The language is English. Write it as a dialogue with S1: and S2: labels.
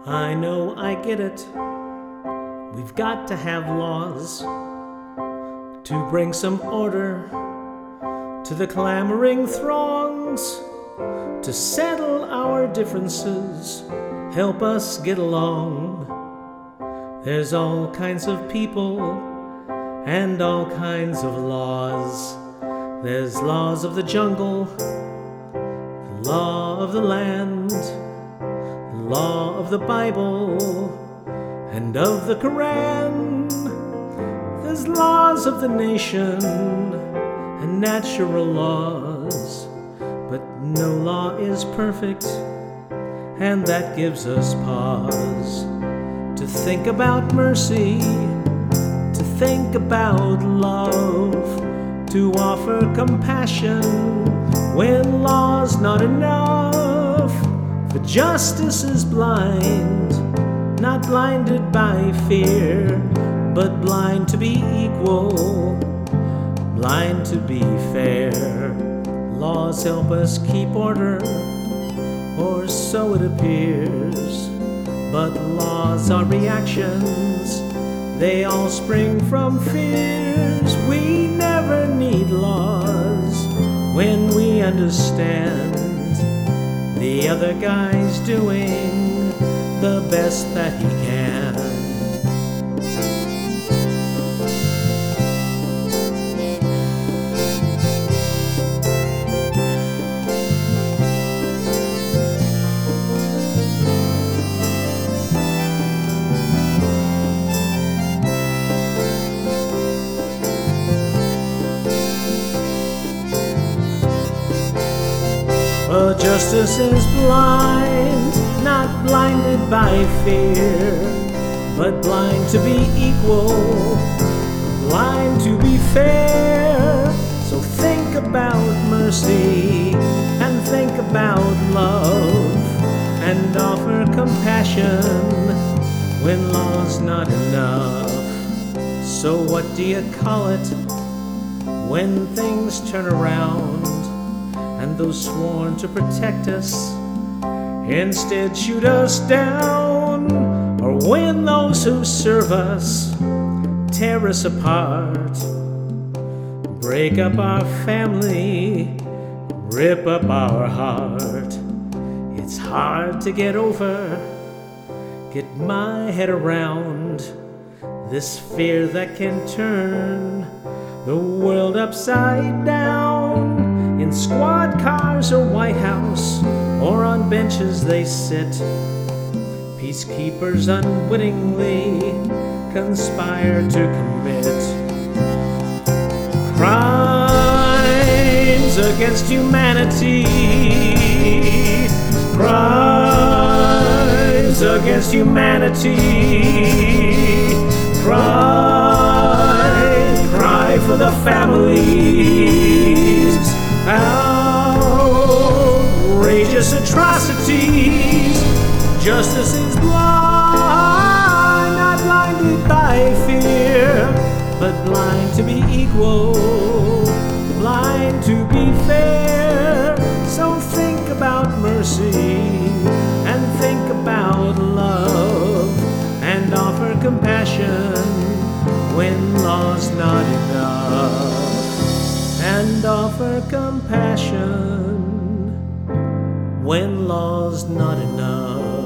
S1: I know, I get it. We've got to have laws to bring some order to the clamoring throngs, to settle our differences, help us get along. There's all kinds of people and all kinds of laws. There's laws of the jungle, the law of the land, the law of the Bible and of the Quran. There's laws of the nation and natural laws, but no law is perfect, and that gives us pause to think about mercy, to think about love, to offer compassion when law's not enough. For justice is blind, not blinded by fear, but blind to be equal, blind to be fair. Laws help us keep order, or so it appears, but laws are reactions, they all spring from fears. We never need laws when we understand the other guy's doing the best that he can. But justice is blind, not blinded by fear, but blind to be equal, blind to be fair. So think about mercy and think about love, and offer compassion when law's not enough. So what do you call it when things turn around and those sworn to protect us instead shoot us down? Or when those who serve us tear us apart, break up our family, rip up our heart? It's hard to get over, get my head around this fear that can turn the world upside down. In squad cars or White House, or on benches they sit, peacekeepers unwittingly conspire to commit crimes against humanity, crimes against humanity. Cry for the families, outrageous atrocities. Justice is blind, not blinded by fear, but blind to be equal, blind to be fair. So think about mercy and think about love, and offer compassion when law's not enough, and offer compassion when law's not enough.